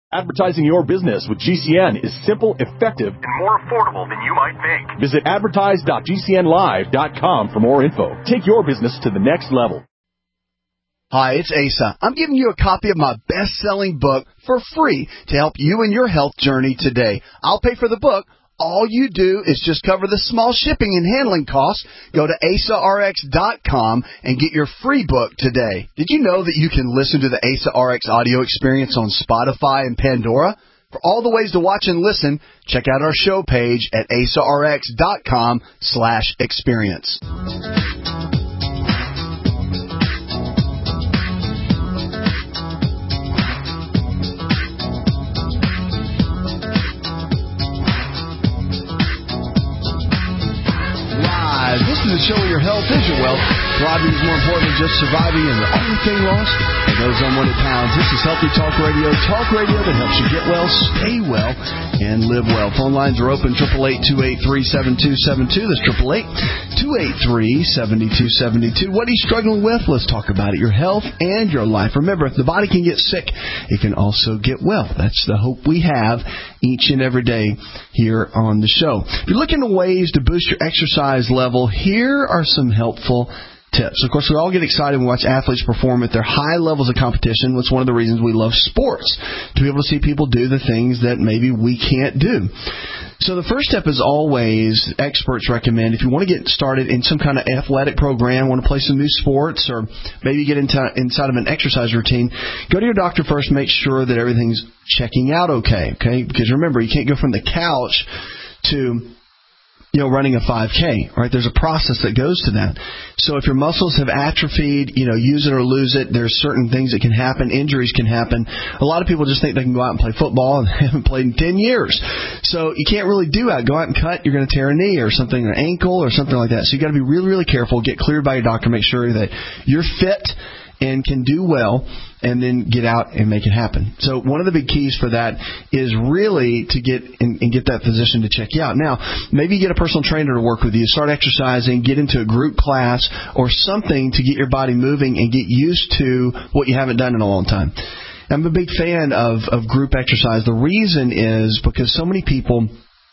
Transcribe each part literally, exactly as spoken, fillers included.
Advertising your business with G C N is simple, effective, and more affordable than you might think. Visit advertise dot g c n live dot com for more info. Take your business to the next level. Hi, it's Asa. I'm giving you a copy of my best-selling book for free to help you in your health journey today. I'll pay for the book. All you do is just cover the small shipping and handling costs. Go to asa r x dot com and get your free book today. Did you know that you can listen to the Asa R X audio experience on Spotify and Pandora? For all the ways to watch and listen, check out our show page at asa r x dot com slash experience. This is the show where your health is your wealth. Thriving is more important than just surviving, and the only thing lost are those unwanted pounds. This is Healthy Talk Radio, talk radio that helps you get well, stay well, and live well. Phone lines are open, eight eight eight, two eight three, seven two seven two. That's eight eight eight, two eight three, seven two seven two. What are you struggling with? Let's talk about it, your health and your life. Remember, if the body can get sick, it can also get well. That's the hope we have each and every day here on the show. If you're looking at ways to boost your exercise level, here are some helpful tips. Of course, we all get excited when we watch athletes perform at their high levels of competition. That's one of the reasons we love sports, to be able to see people do the things that maybe we can't do. So the first step is always, experts recommend, if you want to get started in some kind of athletic program, want to play some new sports, or maybe get into inside of an exercise routine, go to your doctor first, make sure that everything's checking out okay, okay? Because remember, you can't go from the couch to, you know, running a five K, right? There's a process that goes to that. So if your muscles have atrophied, you know, use it or lose it. There's certain things that can happen. Injuries can happen. A lot of people just think they can go out and play football and they haven't played in ten years. So you can't really do that. Go out and cut, you're going to tear a knee or something, or an ankle or something like that. So you got to be really, really careful. Get cleared by your doctor. Make sure that you're fit and can do well, and then get out and make it happen. So one of the big keys for that is really to get and, and get that physician to check you out. Now, maybe you get a personal trainer to work with you, start exercising, get into a group class or something to get your body moving and get used to what you haven't done in a long time. I'm a big fan of, of group exercise. The reason is because so many people,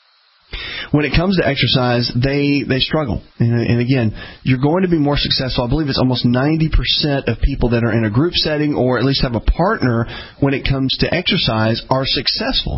when it comes to exercise, they, they struggle. And, and again, you're going to be more successful. I believe it's almost ninety percent of people that are in a group setting or at least have a partner when it comes to exercise are successful.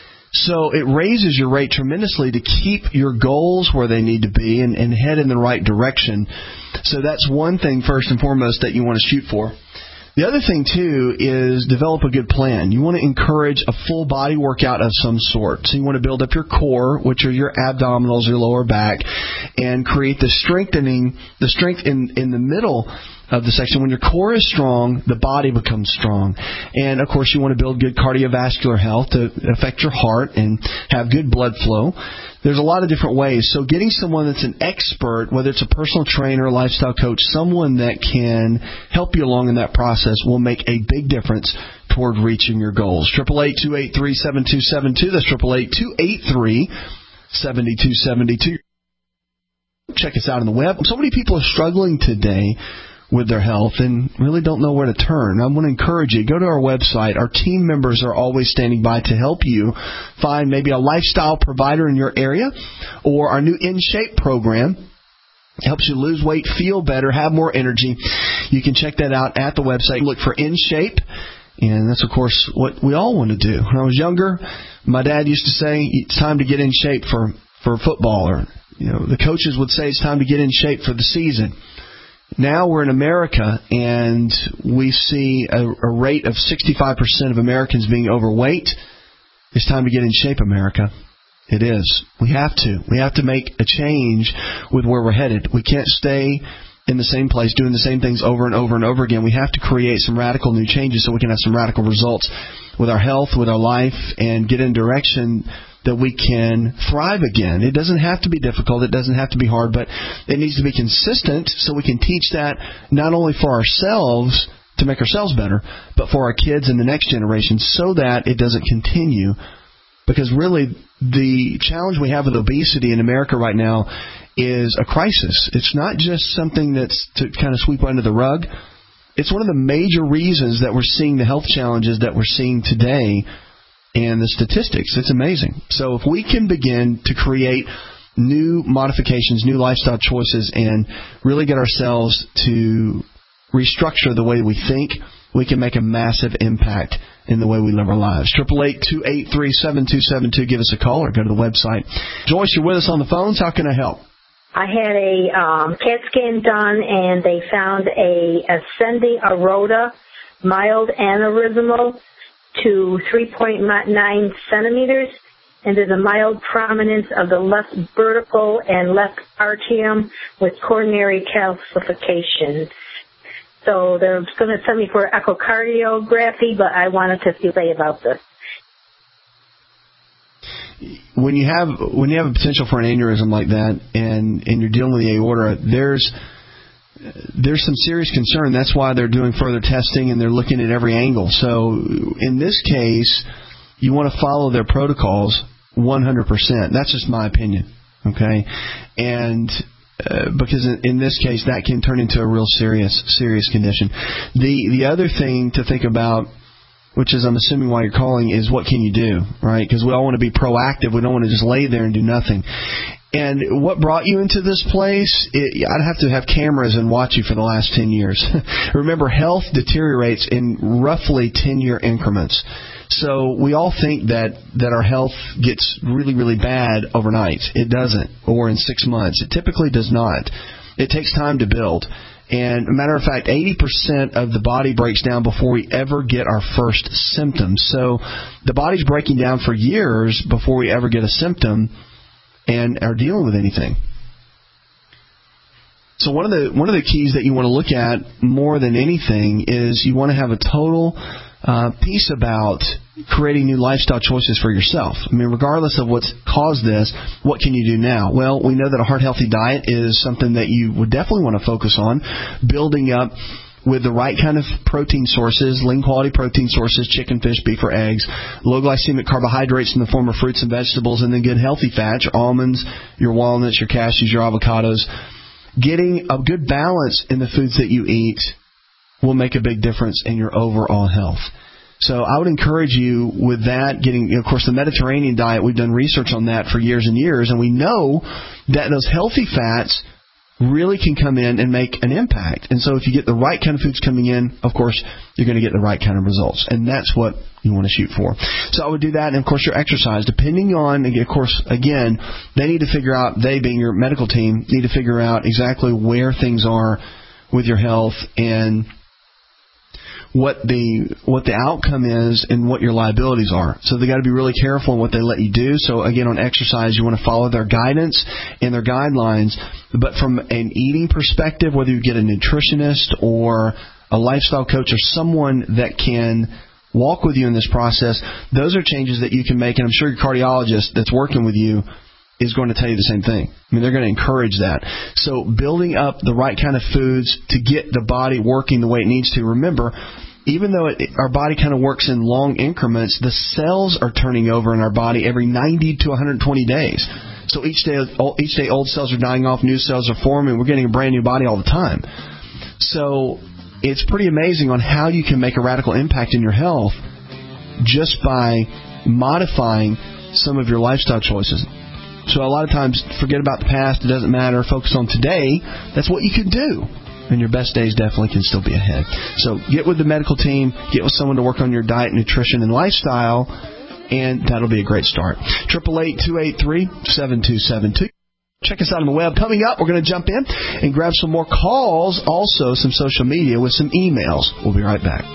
So it raises your rate tremendously to keep your goals where they need to be and, and head in the right direction. So that's one thing first and foremost that you want to shoot for. The other thing, too, is develop a good plan. You want to encourage a full body workout of some sort. So you want to build up your core, which are your abdominals, your lower back, and create the strengthening, the strength in, in the middle of the section. When your core is strong, the body becomes strong. And, of course, you want to build good cardiovascular health to affect your heart and have good blood flow. There's a lot of different ways. So getting someone that's an expert, whether it's a personal trainer, lifestyle coach, someone that can help you along in that process will make a big difference toward reaching your goals. eight eight eight, two eight three, seven two seven two. That's eight eight eight, two eight three, seven two seven two. Check us out on the web. So many people are struggling today with their health and really don't know where to turn. I want to encourage you, go to our website. Our team members are always standing by to help you find maybe a lifestyle provider in your area, or our new In Shape program. It helps you lose weight, feel better, have more energy. You can check that out at the website. Look for In Shape, and that's, of course, what we all want to do. When I was younger, my dad used to say, it's time to get in shape for, for football, or you know, the coaches would say it's time to get in shape for the season. Now we're in America, and we see a, a rate of sixty-five percent of Americans being overweight. It's time to get in shape, America. It is. We have to. We have to make a change with where we're headed. We can't stay in the same place doing the same things over and over and over again. We have to create some radical new changes so we can have some radical results with our health, with our life, and get in direction that we can thrive again. It doesn't have to be difficult. It doesn't have to be hard, but it needs to be consistent so we can teach that not only for ourselves to make ourselves better, but for our kids and the next generation so that it doesn't continue. Because really, the challenge we have with obesity in America right now is a crisis. It's not just something that's to kind of sweep under the rug. It's one of the major reasons that we're seeing the health challenges that we're seeing today and the statistics. It's amazing. So if we can begin to create new modifications, new lifestyle choices, and really get ourselves to restructure the way we think, we can make a massive impact in the way we live our lives. eight eight eight, two eight three, seven two seven two. Give us a call or go to the website. Joyce, you're with us on the phones. How can I help? I had a um, CAT scan done, and they found a ascending aorta, mild aneurysmal to three point nine centimeters, and there's a mild prominence of the left vertical and left atrium with coronary calcification. So they're going to send me for echocardiography, but I wanted to see about this. When you have when you have a potential for an aneurysm like that, and, and you're dealing with the aorta, there's there's some serious concern. That's why they're doing further testing and they're looking at every angle. So in this case, you want to follow their protocols one hundred percent. That's just my opinion, okay? And uh, because in, in this case, that can turn into a real serious serious condition. The the other thing to think about, which is I'm assuming why you're calling, is what can you do, right? Because we all want to be proactive. We don't want to just lay there and do nothing. And what brought you into this place, it, I'd have to have cameras and watch you for the last ten years. Remember, health deteriorates in roughly ten-year increments. So we all think that, that our health gets really, really bad overnight. It doesn't, or in six months. It typically does not. It takes time to build. And a matter of fact, eighty percent of the body breaks down before we ever get our first symptoms. So the body's breaking down for years before we ever get a symptom and are dealing with anything. So one of the one of the keys that you want to look at more than anything is you want to have a total uh, piece about creating new lifestyle choices for yourself. I mean, regardless of what's caused this, what can you do now? Well, we know that a heart-healthy diet is something that you would definitely want to focus on, building up with the right kind of protein sources, lean-quality protein sources, chicken, fish, beef, or eggs, low-glycemic carbohydrates in the form of fruits and vegetables, and then good healthy fats, your almonds, your walnuts, your cashews, your avocados. Getting a good balance in the foods that you eat will make a big difference in your overall health. So I would encourage you with that, getting, you know, of course, the Mediterranean diet, we've done research on that for years and years, and we know that those healthy fats really can come in and make an impact. And so if you get the right kind of foods coming in, of course, you're going to get the right kind of results. And that's what you want to shoot for. So I would do that. And, of course, your exercise, depending on, of course, again, they need to figure out, they being your medical team, need to figure out exactly where things are with your health and what the what the outcome is and what your liabilities are. So they got to be really careful in what they let you do. So again, on exercise, you want to follow their guidance and their guidelines. But from an eating perspective, whether you get a nutritionist or a lifestyle coach or someone that can walk with you in this process, those are changes that you can make. And I'm sure your cardiologist that's working with you is going to tell you the same thing. I mean, they're going to encourage that. So building up the right kind of foods to get the body working the way it needs to. Remember, even though it, our body kind of works in long increments, the cells are turning over in our body every ninety to one hundred twenty days. So each day, each day old cells are dying off, new cells are forming, we're getting a brand new body all the time. So it's pretty amazing on how you can make a radical impact in your health just by modifying some of your lifestyle choices. So a lot of times, forget about the past, it doesn't matter, focus on today. That's what you can do. And your best days definitely can still be ahead. So get with the medical team, get with someone to work on your diet, nutrition, and lifestyle, and that'll be a great start. eight eight eight, two eight three, seven two seven two. Check us out on the web. Coming up, we're going to jump in and grab some more calls, also some social media with some emails. We'll be right back.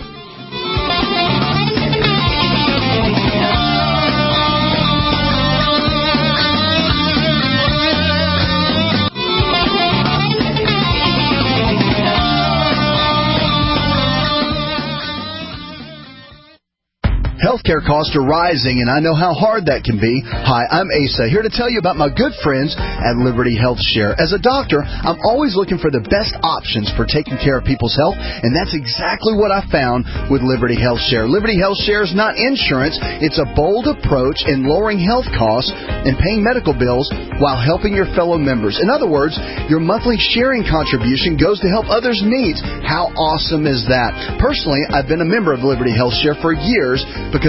Healthcare costs are rising, and I know how hard that can be. Hi, I'm Asa, here to tell you about my good friends at Liberty Health Share. As a doctor, I'm always looking for the best options for taking care of people's health, and that's exactly what I found with Liberty Health Share. Liberty Health Share is not insurance. It's a bold approach in lowering health costs and paying medical bills while helping your fellow members. In other words, your monthly sharing contribution goes to help others' needs. How awesome is that? Personally, I've been a member of Liberty Health Share for years because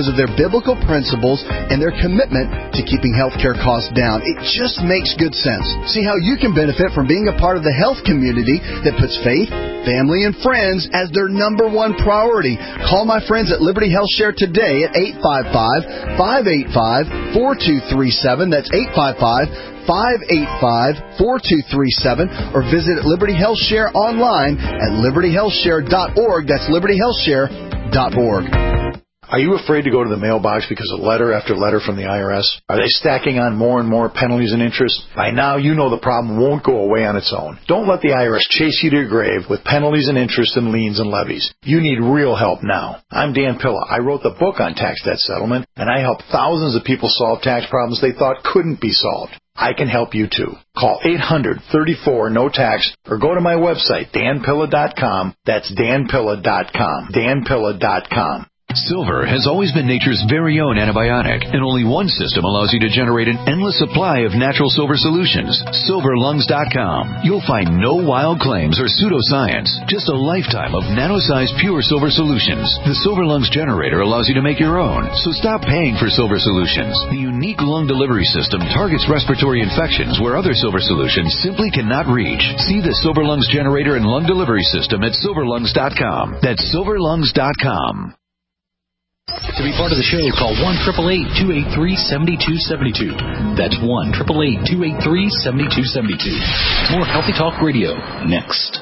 because of their biblical principles and their commitment to keeping healthcare costs down. It just makes good sense. See how you can benefit from being a part of the health community that puts faith, family, and friends as their number one priority. Call my friends at Liberty Health Share today at eight five five, five eight five, four two three seven. That's eight five five, five eight five, four two three seven, or visit Liberty Health Share online at liberty health share dot org. That's liberty health share dot org. Are you afraid to go to the mailbox because of letter after letter from the I R S? Are they stacking on more and more penalties and interest? By now, you know the problem won't go away on its own. Don't let the I R S chase you to your grave with penalties and interest and liens and levies. You need real help now. I'm Dan Pilla. I wrote the book on tax debt settlement, and I helped thousands of people solve tax problems they thought couldn't be solved. I can help you too. Call eight hundred, thirty-four, no tax or go to my website, dan pilla dot com. That's dan pilla dot com. dan pilla dot com. Silver has always been nature's very own antibiotic, and only one system allows you to generate an endless supply of natural silver solutions. silver lungs dot com. You'll find no wild claims or pseudoscience, just a lifetime of nano-sized pure silver solutions. The Silver Lungs generator allows you to make your own, so stop paying for silver solutions. The unique lung delivery system targets respiratory infections where other silver solutions simply cannot reach. See the Silver Lungs generator and lung delivery system at silver lungs dot com. That's silver lungs dot com. To be part of the show, call one eight eight eight, two eight three, seven two seven two. That's one eight eight eight, two eight three, seven two seven two. More Healthy Talk Radio next.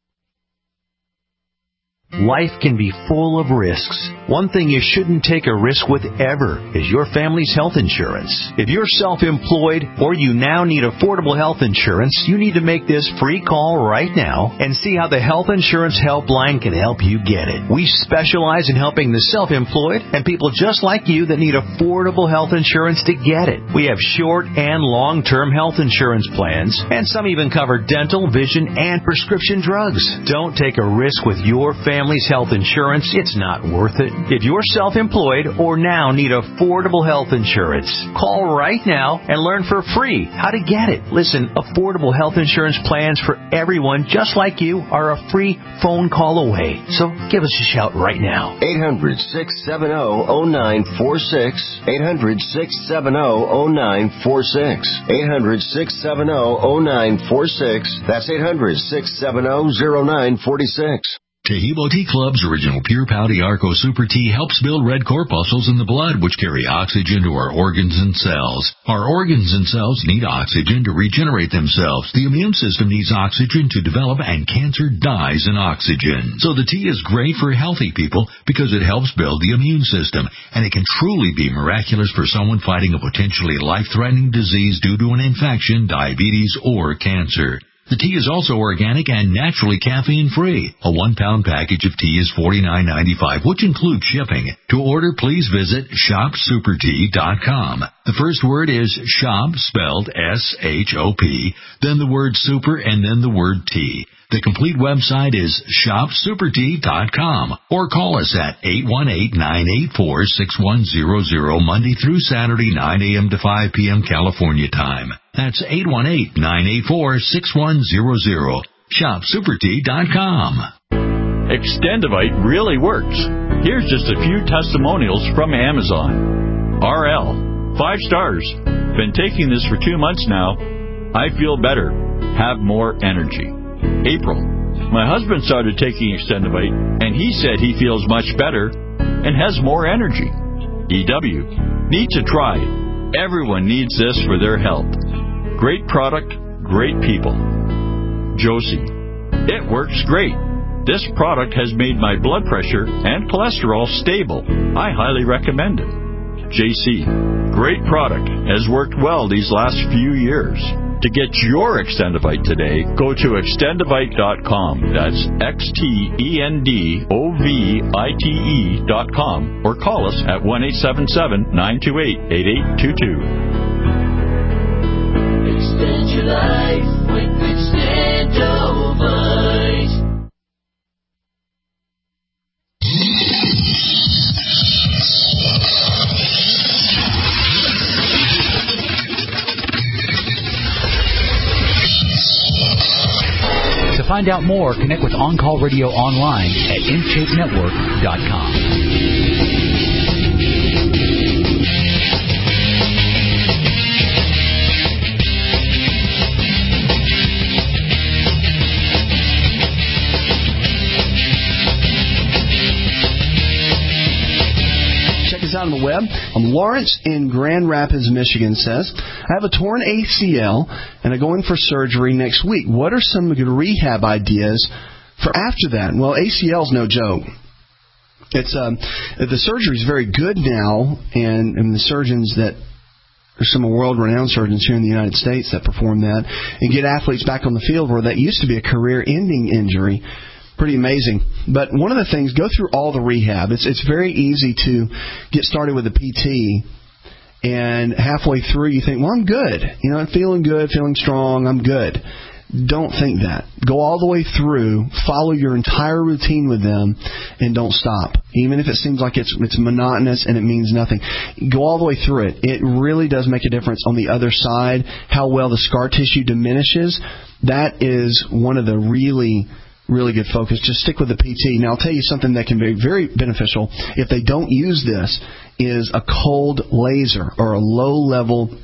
Life can be full of risks. One thing you shouldn't take a risk with ever is your family's health insurance. If you're self-employed or you now need affordable health insurance, you need to make this free call right now and see how the Health Insurance Helpline can help you get it. We specialize in helping the self-employed and people just like you that need affordable health insurance to get it. We have short and long-term health insurance plans, and some even cover dental, vision, and prescription drugs. Don't take a risk with your family. Family's health insurance, it's not worth it. If you're self-employed or now need affordable health insurance, call right now and learn for free how to get it. Listen, affordable health insurance plans for everyone just like you are a free phone call away. So give us a shout right now. eight hundred, six seven zero, zero nine four six. eight hundred, six seven zero, zero nine four six. eight hundred, six seven zero, zero nine four six. That's eight hundred, six seven zero, zero nine four six. Taheebo Tea Club's original Pure Pouty Arco Super Tea helps build red corpuscles in the blood, which carry oxygen to our organs and cells. Our organs and cells need oxygen to regenerate themselves. The immune system needs oxygen to develop, and cancer dies in oxygen. So the tea is great for healthy people because it helps build the immune system, and it can truly be miraculous for someone fighting a potentially life-threatening disease due to an infection, diabetes, or cancer. The tea is also organic and naturally caffeine-free. A one-pound package of tea is forty-nine ninety-five, which includes shipping. To order, please visit shop super tea dot com. The first word is shop, spelled S H O P, then the word super, and then the word tea. The complete website is shop super tea dot com, or call us at eight one eight, nine eight four, six one zero zero Monday through Saturday, nine a.m. to five p.m. California time. That's eight one eight, nine eight four, six one zero zero. shop super tea dot com. Extendivite really works. Here's just a few testimonials from Amazon. R L, five stars. Been taking this for two months now. I feel better. Have more energy. April, my husband started taking Extendivite, and he said he feels much better and has more energy. E W, need to try it. Everyone needs this for their health. Great product, great people. Josie, it works great. This product has made my blood pressure and cholesterol stable. I highly recommend it. J C, great product, has worked well these last few years. To get your Extendivite today, go to extendivite dot com. That's X T E N D O V I T E dot com. Or call us at one eight seven seven, nine two eight, eight eight two two. Extend your life with Extendivite. To find out more, connect with On Call Radio online at in shape network dot com. the web. Um, Lawrence in Grand Rapids, Michigan says, I have a torn A C L and I'm going for surgery next week. What are some good rehab ideas for after that? Well, A C L is no joke. It's um, the surgery is very good now, and, and the surgeons that there's some world-renowned surgeons here in the United States that perform that and get athletes back on the field where that used to be a career-ending injury. Pretty amazing. But one of the things, go through all the rehab. It's it's very easy to get started with a P T, and halfway through you think, well, I'm good. You know, I'm feeling good, feeling strong, I'm good. Don't think that. Go all the way through, follow your entire routine with them, and don't stop. Even if it seems like it's it's monotonous and it means nothing. Go all the way through it. It really does make a difference on the other side, how well the scar tissue diminishes. That is one of the really, really good focus. Just stick with the P T. Now, I'll tell you something that can be very beneficial if they don't use this is a cold laser or a low-level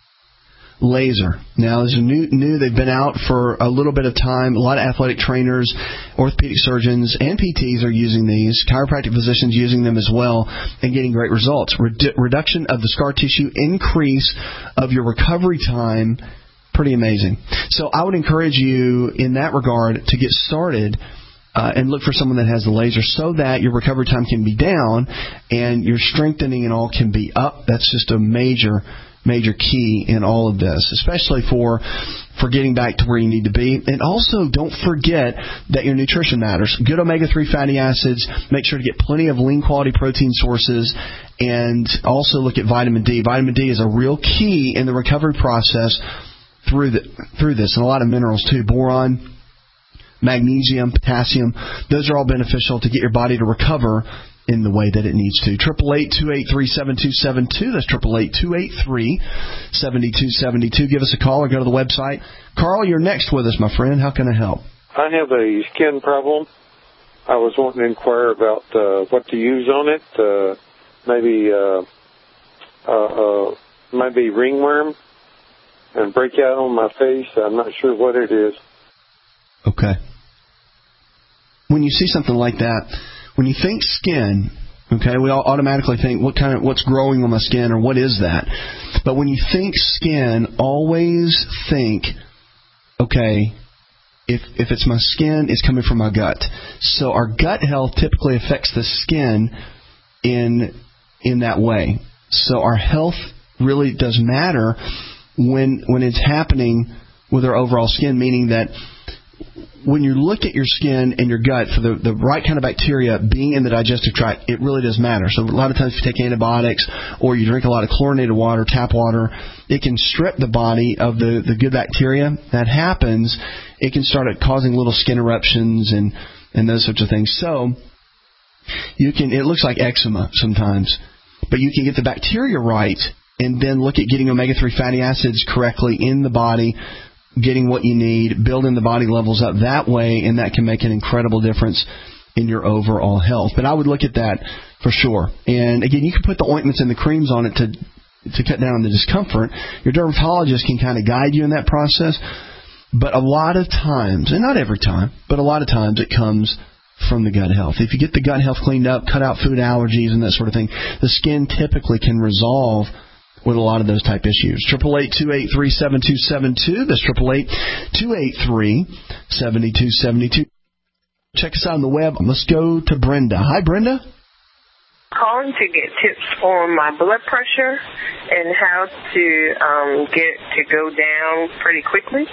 laser. Now, this is new, new. They've been out for a little bit of time. A lot of athletic trainers, orthopedic surgeons, and P Ts are using these. Chiropractic physicians using them as well and getting great results. Redu- reduction of the scar tissue, increase of your recovery time, pretty amazing. So I would encourage you in that regard to get started uh, and look for someone that has the laser so that your recovery time can be down and your strengthening and all can be up. That's just a major major key in all of this, especially for for getting back to where you need to be. And also, don't forget that your nutrition matters. Good omega three fatty acids. Make sure to get plenty of lean quality protein sources, and also look at vitamin D. Vitamin D is a real key in the recovery process through the, through this, and a lot of minerals too. Boron, magnesium, potassium. Those are all beneficial to get your body to recover in the way that it needs to. Triple eight two eight three seven two seven two. That's triple eight two eight three seven two seven two. Give us a call or go to the website. Carl, you're next with us, my friend. How can I help? I have a skin problem. I was wanting to inquire about uh, what to use on it. Uh, maybe uh, uh, uh, maybe ringworm and breakout on my face. I'm not sure what it is. Okay. When you see something like that, when you think skin, okay, we all automatically think what kind of what's growing on my skin or what is that? But when you think skin, always think, okay, if if it's my skin, it's coming from my gut. So our gut health typically affects the skin in in that way. So our health really does matter when when it's happening with our overall skin, meaning that when you look at your skin and your gut for the, the right kind of bacteria being in the digestive tract, it really does matter. So a lot of times if you take antibiotics or you drink a lot of chlorinated water, tap water, it can strip the body of the, the good bacteria. That happens, it can start causing little skin eruptions and, and those sorts of things. So you can, it looks like eczema sometimes, but you can get the bacteria right and then look at getting omega three fatty acids correctly in the body, getting what you need, building the body levels up that way, and that can make an incredible difference in your overall health. But I would look at that for sure. And again, you can put the ointments and the creams on it to to cut down on the discomfort. Your dermatologist can kind of guide you in that process. But a lot of times, and not every time, but a lot of times it comes from the gut health. If you get the gut health cleaned up, cut out food allergies and that sort of thing, the skin typically can resolve with a lot of those type issues. Triple eight two eight three seven two seven two. That's triple eight two eight three seven two seven two. Check us out on the web. Let's go to Brenda. Hi, Brenda. Calling to get tips on my blood pressure and how to um, get to go down pretty quickly.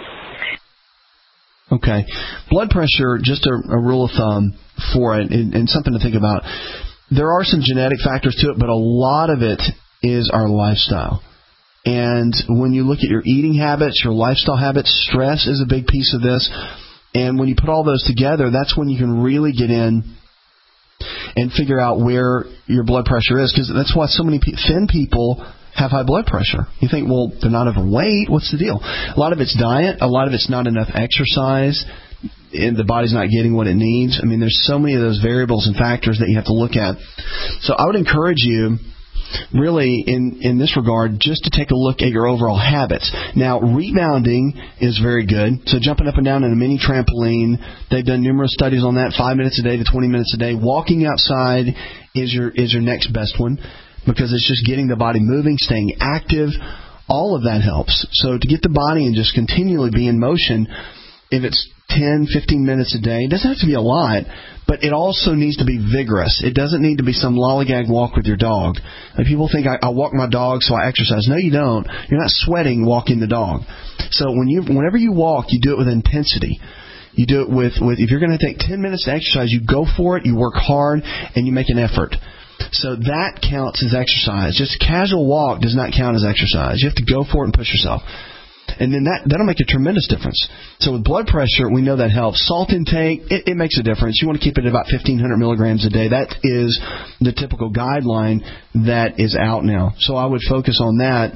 Okay. Blood pressure, just a, a rule of thumb for it, and, and something to think about. There are some genetic factors to it, but a lot of it is our lifestyle. And when you look at your eating habits, your lifestyle habits, stress is a big piece of this. And when you put all those together, that's when you can really get in and figure out where your blood pressure is. Because that's why so many thin people have high blood pressure. You think, well, they're not overweight. What's the deal? A lot of it's diet. A lot of it's not enough exercise. And the body's not getting what it needs. I mean, there's so many of those variables and factors that you have to look at. So I would encourage you, really, in, in this regard, just to take a look at your overall habits. Now, rebounding is very good. So jumping up and down in a mini trampoline, they've done numerous studies on that, five minutes a day to twenty minutes a day. Walking outside is your is your next best one. because it's just getting the body moving, staying active. All of that helps. So to get the body and just continually be in motion, if it's ten, fifteen minutes a day, it doesn't have to be a lot, but it also needs to be vigorous. It doesn't need to be some lollygag walk with your dog. Like people think I, I walk my dog so I exercise. No, you don't. You're not sweating walking the dog. So when you, whenever you walk, you do it with intensity. You do it with, with if you're going to take ten minutes to exercise, you go for it, you work hard, and you make an effort. So that counts as exercise. Just a casual walk does not count as exercise. You have to go for it and push yourself. And then that, that'll make a tremendous difference. So with blood pressure, we know that helps. Salt intake, it, it makes a difference. You want to keep it at about fifteen hundred milligrams a day. That is the typical guideline that is out now. So I would focus on that,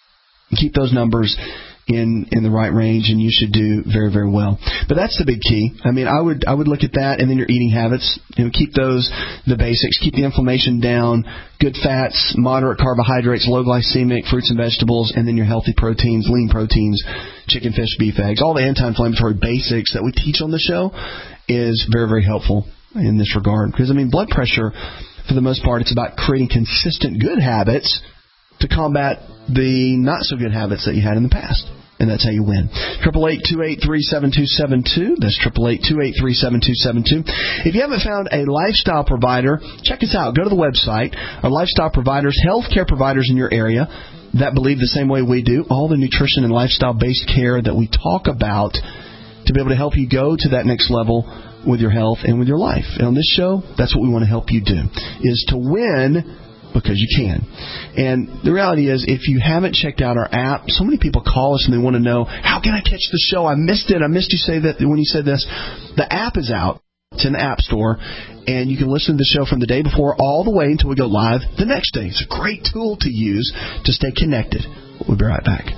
keep those numbers in in the right range, and you should do very, very well. But that's the big key. I mean, I would I would look at that, and then your eating habits. You know, keep those the basics. Keep the inflammation down. Good fats, moderate carbohydrates, low glycemic fruits and vegetables, and then your healthy proteins, lean proteins, chicken, fish, beef, eggs. All the anti-inflammatory basics that we teach on the show is very, very helpful in this regard. Because I mean, blood pressure, for the most part, it's about creating consistent good habits to combat the not so good habits that you had in the past. And that's how you win. triple eight, two eight three, seven two seven two. That's triple eight, two eight three, seven two seven two. If you haven't found a lifestyle provider, check us out. Go to the website. Our lifestyle providers, healthcare providers in your area that believe the same way we do, all the nutrition and lifestyle-based care that we talk about to be able to help you go to that next level with your health and with your life. And on this show, that's what we want to help you do, is to win because you can. And the reality is, if you haven't checked out our app, so many people call us and they want to know, how can I catch the show? I missed it. I missed you say that when you said this. The app is out. It's in the App Store, and you can listen to the show from the day before all the way until we go live the next day. It's a great tool to use to stay connected. We'll be right back.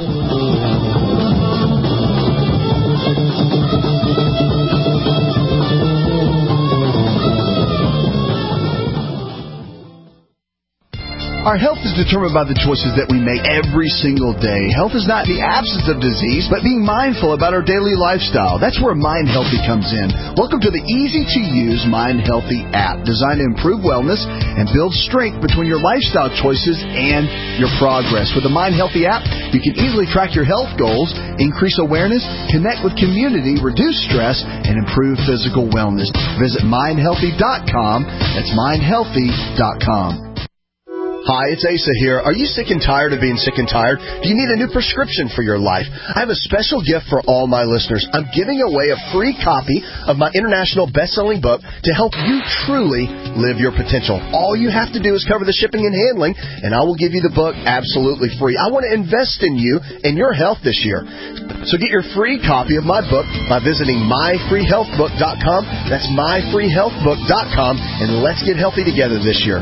Our health is determined by the choices that we make every single day. Health is not the absence of disease, but being mindful about our daily lifestyle. That's where Mind Healthy comes in. Welcome to the easy-to-use Mind Healthy app, designed to improve wellness and build strength between your lifestyle choices and your progress. With the Mind Healthy app, you can easily track your health goals, increase awareness, connect with community, reduce stress, and improve physical wellness. Visit mind healthy dot com. That's mind healthy dot com. Hi, it's Asa here. Are you sick and tired of being sick and tired? Do you need a new prescription for your life? I have a special gift for all my listeners. I'm giving away a free copy of my international best-selling book to help you truly live your potential. All you have to do is cover the shipping and handling, and I will give you the book absolutely free. I want to invest in you and your health this year. So get your free copy of my book by visiting my free health book dot com. That's my free health book dot com, and let's get healthy together this year.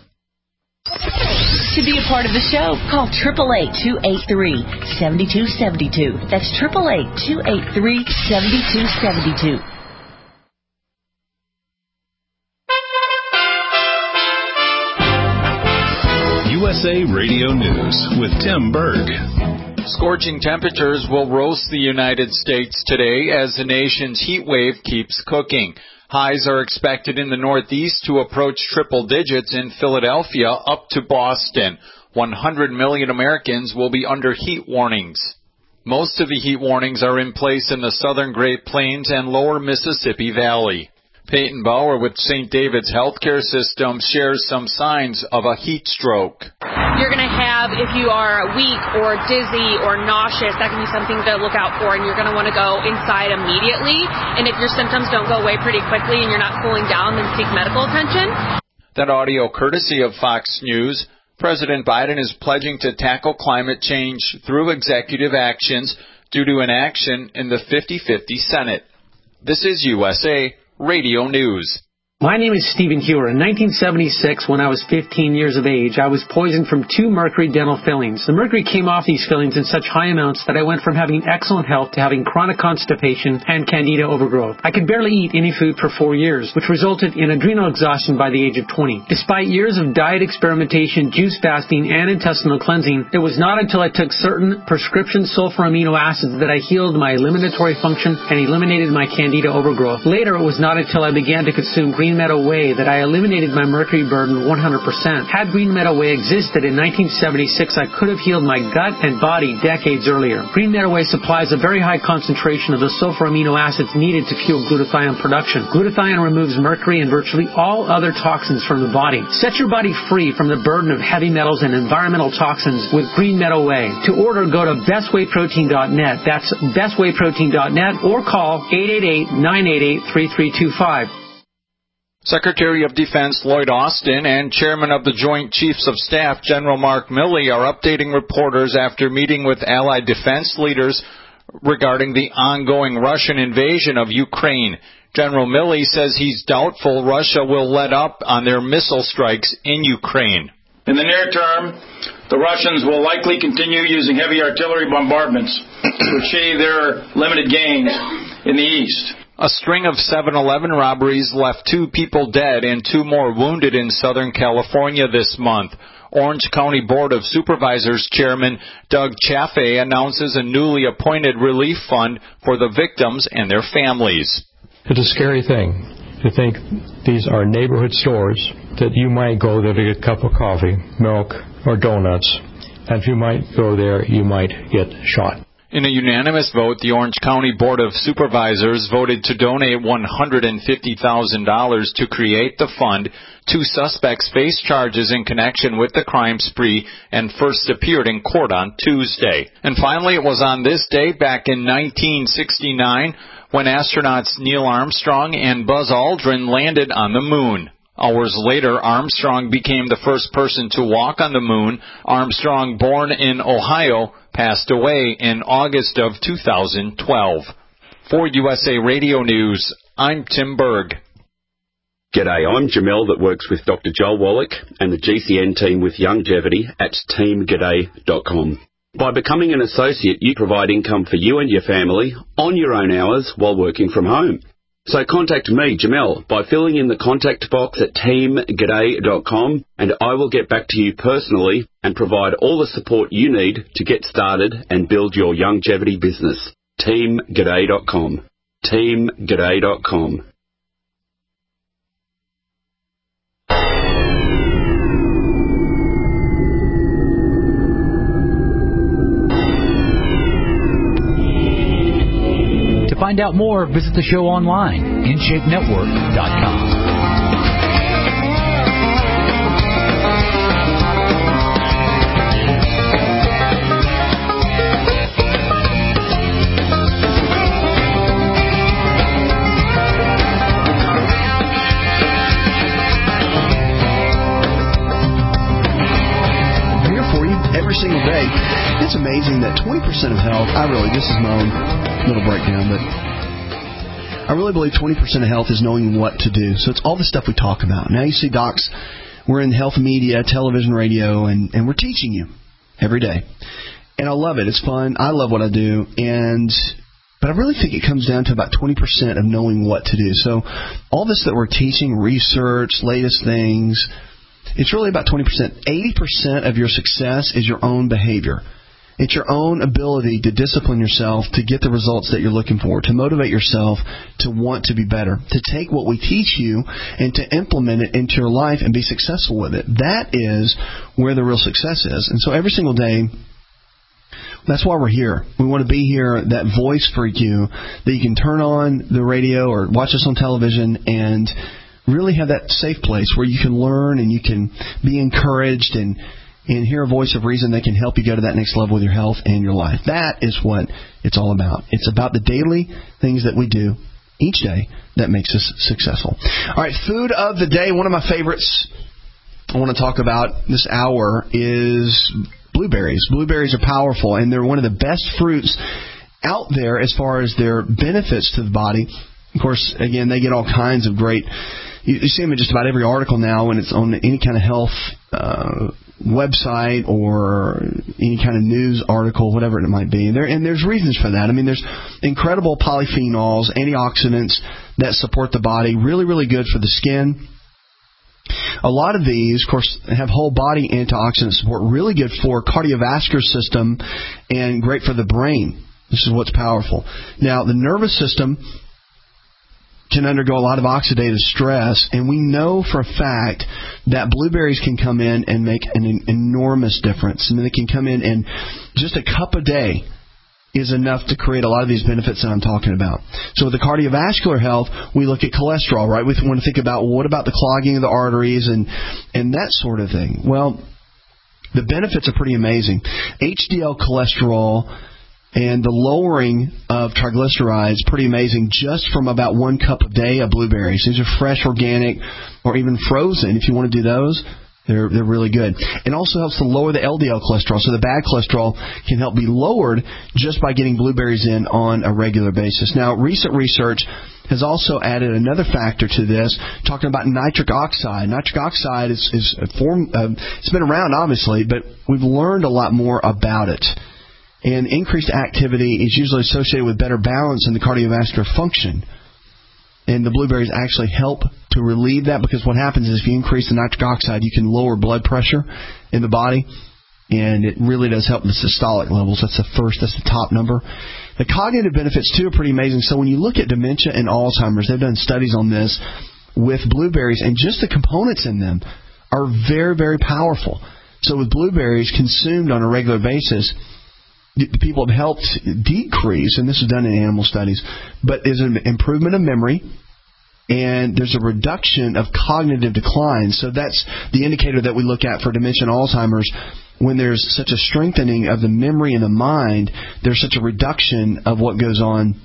To be a part of the show, call eight eight eight, two eight three, seven two seven two. That's eight eight eight, two eight three, seven two seven two. U S A Radio News with Tim Berg. Scorching temperatures will roast the United States today as the nation's heat wave keeps cooking. Highs are expected in the Northeast to approach triple digits in Philadelphia up to Boston. one hundred million Americans will be under heat warnings. Most of the heat warnings are in place in the southern Great Plains and lower Mississippi Valley. Peyton Bauer with Saint David's Healthcare System shares some signs of a heat stroke. You're going to have, if you are weak or dizzy or nauseous, that can be something to look out for, and you're going to want to go inside immediately. And if your symptoms don't go away pretty quickly and you're not cooling down, then seek medical attention. That audio courtesy of Fox News. President Biden is pledging to tackle climate change through executive actions due to inaction in the fifty-fifty Senate. This is U S A Radio News. My name is Stephen Hewer. In nineteen seventy-six, when I was fifteen years of age, I was poisoned from two mercury dental fillings. The mercury came off these fillings in such high amounts that I went from having excellent health to having chronic constipation and candida overgrowth. I could barely eat any food for four years, which resulted in adrenal exhaustion by the age of twenty. Despite years of diet experimentation, juice fasting, and intestinal cleansing, it was not until I took certain prescription sulfur amino acids that I healed my eliminatory function and eliminated my candida overgrowth. Later, it was not until I began to consume green Green Meadow Whey that I eliminated my mercury burden one hundred percent. Had Green Meadow Whey existed in nineteen seventy-six, I could have healed my gut and body decades earlier. Green Meadow Whey supplies a very high concentration of the sulfur amino acids needed to fuel glutathione production. Glutathione removes mercury and virtually all other toxins from the body. Set your body free from the burden of heavy metals and environmental toxins with Green Meadow Whey. To order, go to best way protein dot net. That's best way protein dot net or call eight eight eight, nine eight eight, three three two five. Secretary of Defense Lloyd Austin and Chairman of the Joint Chiefs of Staff General Mark Milley are updating reporters after meeting with Allied defense leaders regarding the ongoing Russian invasion of Ukraine. General Milley says he's doubtful Russia will let up on their missile strikes in Ukraine. In the near term, the Russians will likely continue using heavy artillery bombardments to achieve their limited gains in the east. A string of seven eleven robberies left two people dead and two more wounded in Southern California this month. Orange County Board of Supervisors Chairman Doug Chaffee announces a newly appointed relief fund for the victims and their families. It's a scary thing to think these are neighborhood stores that you might go there to get a cup of coffee, milk, or donuts, and if you might go there, you might get shot. In a unanimous vote, the Orange County Board of Supervisors voted to donate one hundred fifty thousand dollars to create the fund. Two suspects face charges in connection with the crime spree and first appeared in court on Tuesday. And finally, it was on this day back in nineteen sixty-nine when astronauts Neil Armstrong and Buzz Aldrin landed on the moon. Hours later, Armstrong became the first person to walk on the moon. Armstrong, born in Ohio, passed away in August of two thousand twelve. For U S A Radio News, I'm Tim Berg. G'day, I'm Jamel that works with Doctor Joel Wallach and the G C N team with Longevity at team g'day dot com. By becoming an associate, you provide income for you and your family on your own hours while working from home. So contact me, Jamel, by filling in the contact box at team g'day dot com, and I will get back to you personally and provide all the support you need to get started and build your longevity business. team g'day dot com. team g'day dot com. To find out more, visit the show online, in shape network dot com. Here for you every single day. It's amazing that twenty percent of health, I really, this is my own little breakdown, but I really believe twenty percent of health is knowing what to do. So it's all the stuff we talk about. Now you see docs, we're in health media, television, radio, and, and we're teaching you every day. And I love it. It's fun. I love what I do. And but I really think it comes down to about twenty percent of knowing what to do. So all this that we're teaching, research, latest things, it's really about twenty percent. eighty percent of your success is your own behavior. It's your own ability to discipline yourself to get the results that you're looking for, to motivate yourself to want to be better, to take what we teach you and to implement it into your life and be successful with it. That is where the real success is. And so every single day, that's why we're here. We want to be here, that voice for you, that you can turn on the radio or watch us on television and really have that safe place where you can learn and you can be encouraged and and hear a voice of reason that can help you go to that next level with your health and your life. That is what it's all about. It's about the daily things that we do each day that makes us successful. All right, food of the day. One of my favorites I want to talk about this hour is blueberries. Blueberries are powerful, and they're one of the best fruits out there as far as their benefits to the body. Of course, again, they get all kinds of great... You, you see them in just about every article now when it's on any kind of health uh website or any kind of news article, whatever it might be. And, there, and there's reasons for that. I mean, there's incredible polyphenols, antioxidants that support the body, really, really good for the skin. A lot of these, of course, have whole body antioxidant support, really good for cardiovascular system and great for the brain. This is what's powerful. Now, the nervous system can undergo a lot of oxidative stress, and we know for a fact that blueberries can come in and make an enormous difference. I mean, they can come in and just a cup a day is enough to create a lot of these benefits that I'm talking about. So with the cardiovascular health, we look at cholesterol, right? We want to think about, well, what about the clogging of the arteries and, and that sort of thing? Well, the benefits are pretty amazing. H D L cholesterol and the lowering of triglycerides, pretty amazing, just from about one cup a day of blueberries. These are fresh, organic, or even frozen. If you want to do those, they're they're really good. It also helps to lower the L D L cholesterol, so the bad cholesterol can help be lowered just by getting blueberries in on a regular basis. Now, recent research has also added another factor to this, talking about nitric oxide. Nitric oxide is, is a form, uh, it's been around, obviously, but we've learned a lot more about it. And increased activity is usually associated with better balance in the cardiovascular function. And the blueberries actually help to relieve that, because what happens is if you increase the nitric oxide, you can lower blood pressure in the body. And it really does help the systolic levels. That's the first, that's the top number. The cognitive benefits, too, are pretty amazing. So when you look at dementia and Alzheimer's, they've done studies on this with blueberries, and just the components in them are very, very powerful. So with blueberries consumed on a regular basis, people have helped decrease, and this is done in animal studies, but there's an improvement of memory, and there's a reduction of cognitive decline. So that's the indicator that we look at for dementia and Alzheimer's. When there's such a strengthening of the memory and the mind, there's such a reduction of what goes on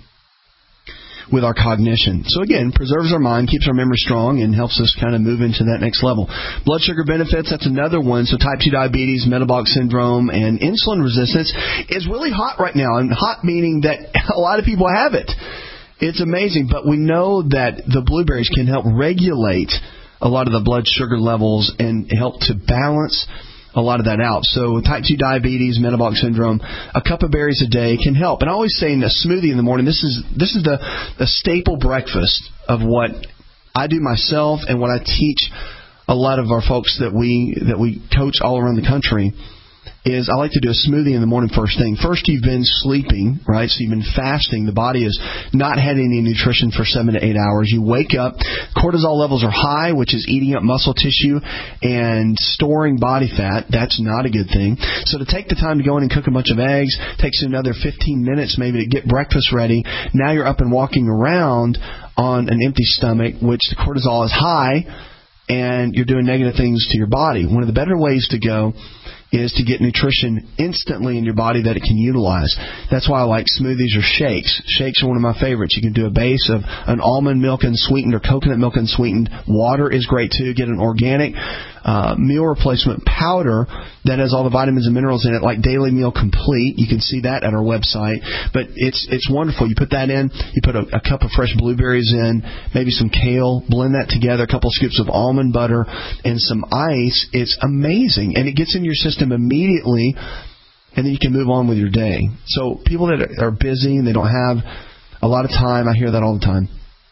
with our cognition. So again, preserves our mind, keeps our memory strong, and helps us kind of move into that next level. Blood sugar benefits, that's another one. So type two diabetes, metabolic syndrome, and insulin resistance is really hot right now. And hot meaning that a lot of people have it. It's amazing. But we know that the blueberries can help regulate a lot of the blood sugar levels and help to balance a lot of that out. So type two diabetes, metabolic syndrome, a cup of berries a day can help. And I always say in a smoothie in the morning, this is this is the, the staple breakfast of what I do myself and what I teach a lot of our folks that we that we coach all around the country. Is I like to do a smoothie in the morning first thing. First, you've been sleeping, right? So you've been fasting. The body has not had any nutrition for seven to eight hours. You wake up, cortisol levels are high, which is eating up muscle tissue and storing body fat. That's not a good thing. So to take the time to go in and cook a bunch of eggs takes you another fifteen minutes maybe to get breakfast ready. Now you're up and walking around on an empty stomach, which the cortisol is high, and you're doing negative things to your body. One of the better ways to go is to get nutrition instantly in your body that it can utilize. That's why I like smoothies or shakes. Shakes are one of my favorites. You can do a base of an almond milk and sweetened or coconut milk and sweetened. Water is great too. Get an organic uh, meal replacement powder that has all the vitamins and minerals in it, like Daily Meal Complete. You can see that at our website. But it's it's wonderful. You put that in. You put a, a cup of fresh blueberries in, maybe some kale. Blend that together. A couple scoops of almond butter and some ice. It's amazing, and it gets in your system immediately, and then you can move on with your day. So people that are busy and they don't have a lot of time, I hear that all the time.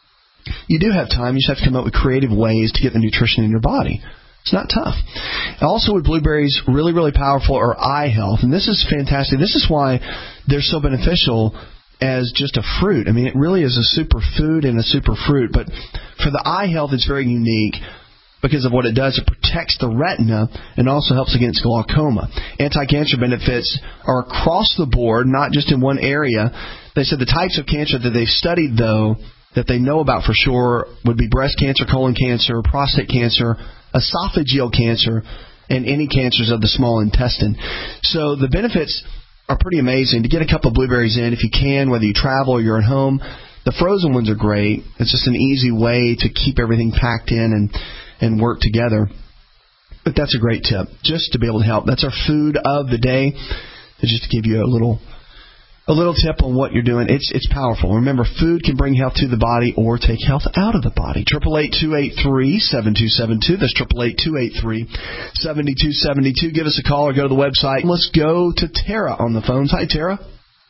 You do have time. You just have to come up with creative ways to get the nutrition in your body. It's not tough. Also with blueberries, really, really powerful are eye health. And this is fantastic. This is why they're so beneficial as just a fruit. I mean, it really is a super food and a super fruit. But for the eye health, it's very unique because of what it does. It protects the retina and also helps against glaucoma. Anti-cancer benefits are across the board, not just in one area. They said the types of cancer that they've studied, though, that they know about for sure would be breast cancer, colon cancer, prostate cancer, esophageal cancer, and any cancers of the small intestine. So the benefits are pretty amazing. To get a cup of blueberries in, if you can, whether you travel or you're at home, the frozen ones are great. It's just an easy way to keep everything packed in and, and work together. But that's a great tip, just to be able to help. That's our food of the day. Just to give you a little A little tip on what you're doing. It's it's powerful. Remember, food can bring health to the body or take health out of the body. eight eight eight, two eight three, seven two seven two. That's eight eight eight, two eight three, seven two seven two. Give us a call or go to the website. Let's go to Tara on the phones. Hi, Tara.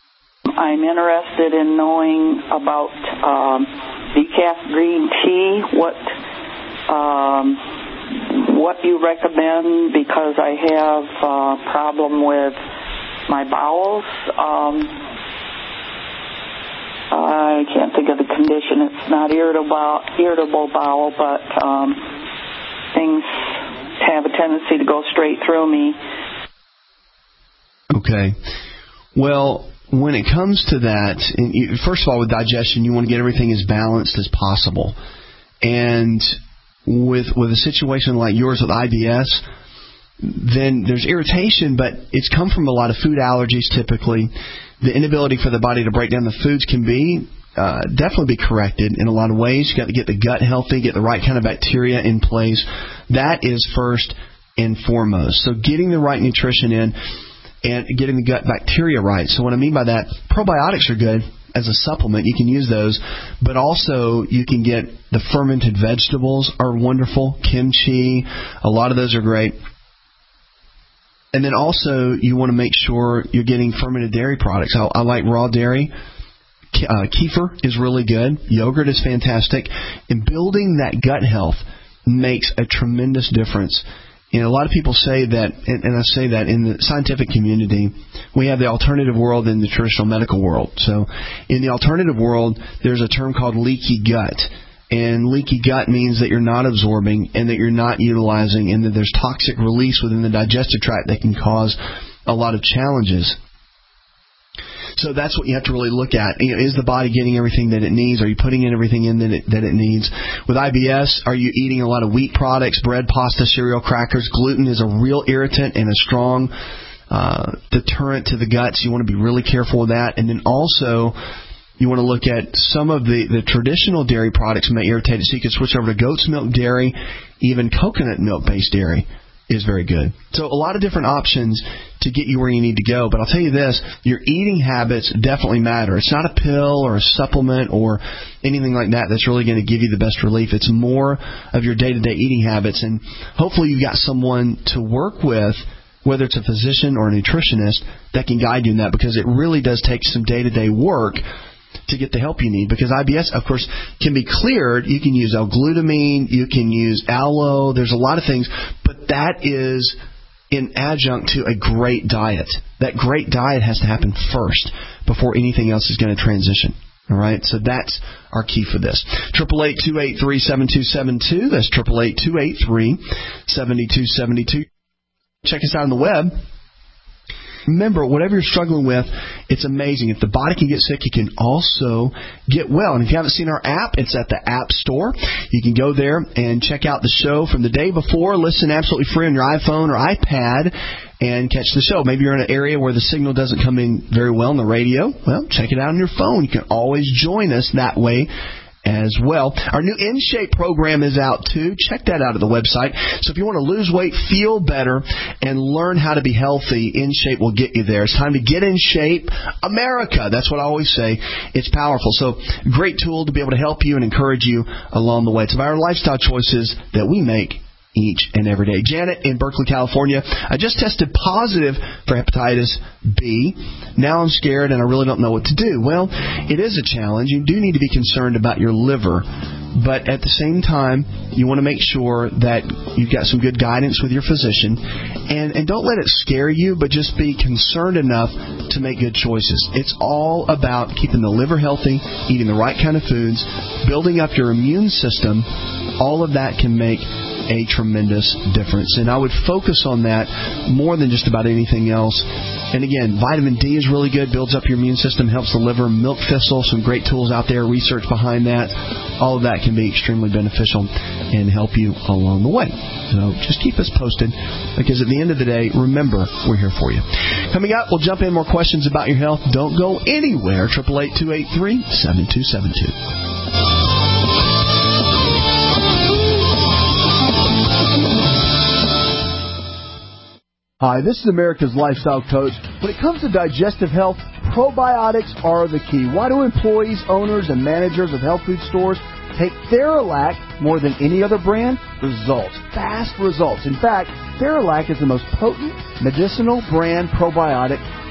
I'm interested in knowing about um, decaf green tea. What um, what you recommend, because I have a problem with my bowels. Um, I I can't think of the condition. It's not irritable, irritable bowel, but um, things have a tendency to go straight through me. Okay. Well, when it comes to that, and you, first of all, with digestion, you want to get everything as balanced as possible. And with with a situation like yours with I B S, then there's irritation, but it's come from a lot of food allergies typically. The inability for the body to break down the foods can be uh, definitely be corrected in a lot of ways. You've got to get the gut healthy, get the right kind of bacteria in place. That is first and foremost. So getting the right nutrition in and getting the gut bacteria right. So what I mean by that, probiotics are good as a supplement. You can use those, but also you can get the fermented vegetables are wonderful. Kimchi, a lot of those are great. And then also you want to make sure you're getting fermented dairy products. I, I like raw dairy. Uh, kefir is really good. Yogurt is fantastic. And building that gut health makes a tremendous difference. You know, a lot of people say that, and, and I say that in the scientific community, we have the alternative world and the traditional medical world. So in the alternative world, there's a term called leaky gut. And leaky gut means that you're not absorbing and that you're not utilizing and that there's toxic release within the digestive tract that can cause a lot of challenges. So that's what you have to really look at. You know, is the body getting everything that it needs? Are you putting in everything in that it, that it needs? With I B S, are you eating a lot of wheat products, bread, pasta, cereal, crackers? Gluten is a real irritant and a strong uh, deterrent to the guts. You want to be really careful with that. And then also, you want to look at some of the, the traditional dairy products may irritate it. So you can switch over to goat's milk dairy, even coconut milk-based dairy is very good. So a lot of different options to get you where you need to go. But I'll tell you this, your eating habits definitely matter. It's not a pill or a supplement or anything like that that's really going to give you the best relief. It's more of your day-to-day eating habits. And hopefully you've got someone to work with, whether it's a physician or a nutritionist, that can guide you in that, because it really does take some day-to-day work to get the help you need, because I B S, of course, can be cleared. You can use L-glutamine, you can use aloe, there's a lot of things, but that is in adjunct to a great diet. That great diet has to happen first before anything else is going to transition. All right, so that's our key for this. eight eight eight, two eight three, seven two seven two. That's eight eight eight, two eight three, seven two seven two. Check us out on the web. Remember, whatever you're struggling with, it's amazing. If the body can get sick, you can also get well. And if you haven't seen our app, it's at the App Store. You can go there and check out the show from the day before. Listen absolutely free on your iPhone or iPad and catch the show. Maybe you're in an area where the signal doesn't come in very well on the radio. Well, check it out on your phone. You can always join us that way as well. Our new InShape program is out too. Check that out at the website. So if you want to lose weight, feel better, and learn how to be healthy, InShape will get you there. It's time to get in shape. America, that's what I always say. It's powerful. So great tool to be able to help you and encourage you along the way. It's about our lifestyle choices that we make each and every day. Janet in Berkeley, California. I just tested positive for hepatitis B. Now I'm scared and I really don't know what to do. Well, it is a challenge. You do need to be concerned about your liver. But at the same time, you want to make sure that you've got some good guidance with your physician. And, and don't let it scare you, but just be concerned enough to make good choices. It's all about keeping the liver healthy, eating the right kind of foods, building up your immune system. All of that can make a tremendous difference. And I would focus on that more than just about anything else. And again, vitamin D is really good, builds up your immune system, helps the liver. Milk thistle, some great tools out there, research behind that. All of that can be extremely beneficial and help you along the way. So just keep us posted, because at the end of the day, remember, we're here for you. Coming up, we'll jump in more questions about your health. Don't go anywhere. eight eight eight, two eight three, seven two seven two. Hi, this is America's Lifestyle Coach. When it comes to digestive health, probiotics are the key. Why do employees, owners, and managers of health food stores take Theralac more than any other brand? Results. Fast results. In fact, Theralac is the most potent medicinal brand probiotic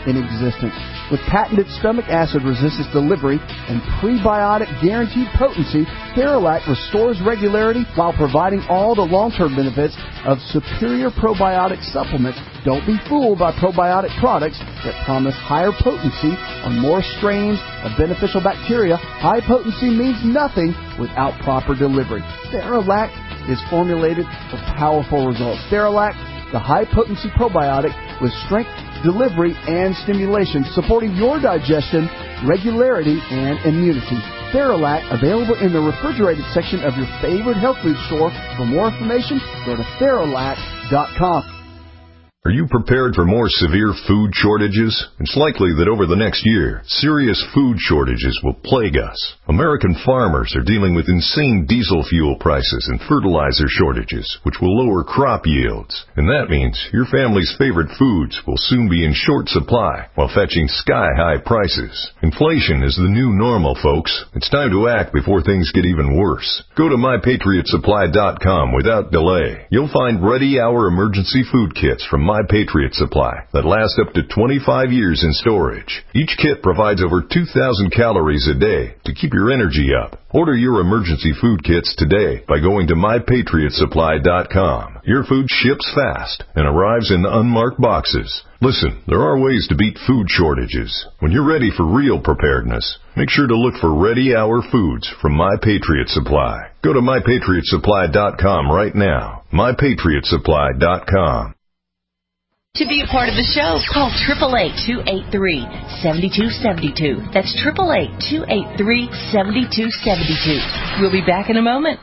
in existence. With patented stomach acid resistance delivery and prebiotic guaranteed potency, Theralac restores regularity while providing all the long-term benefits of superior probiotic supplements. Don't be fooled by probiotic products that promise higher potency on more strains of beneficial bacteria. High potency means nothing without proper delivery. Theralac is formulated for powerful results. Theralac, the high-potency probiotic with strength, delivery, and stimulation, supporting your digestion, regularity, and immunity. Theralac, available in the refrigerated section of your favorite health food store. For more information, go to Theralac dot com. Are you prepared for more severe food shortages? It's likely that over the next year, serious food shortages will plague us. American farmers are dealing with insane diesel fuel prices and fertilizer shortages, which will lower crop yields. And that means your family's favorite foods will soon be in short supply while fetching sky-high prices. Inflation is the new normal, folks. It's time to act before things get even worse. Go to my patriot supply dot com without delay. You'll find ready-hour emergency food kits from My Patriot Supply that last up to twenty-five years in storage. Each kit provides over two thousand calories a day to keep your energy up. Order your emergency food kits today by going to my patriot supply dot com. Your food ships fast and arrives in unmarked boxes. Listen, there are ways to beat food shortages. When you're ready for real preparedness, make sure to look for ready-hour foods from My Patriot Supply. Go to my patriot supply dot com right now. my patriot supply dot com. To be a part of the show, call eight eight eight, two eight three, seven two seven two. That's eight eight eight, two eight three, seven two seven two. We'll be back in a moment.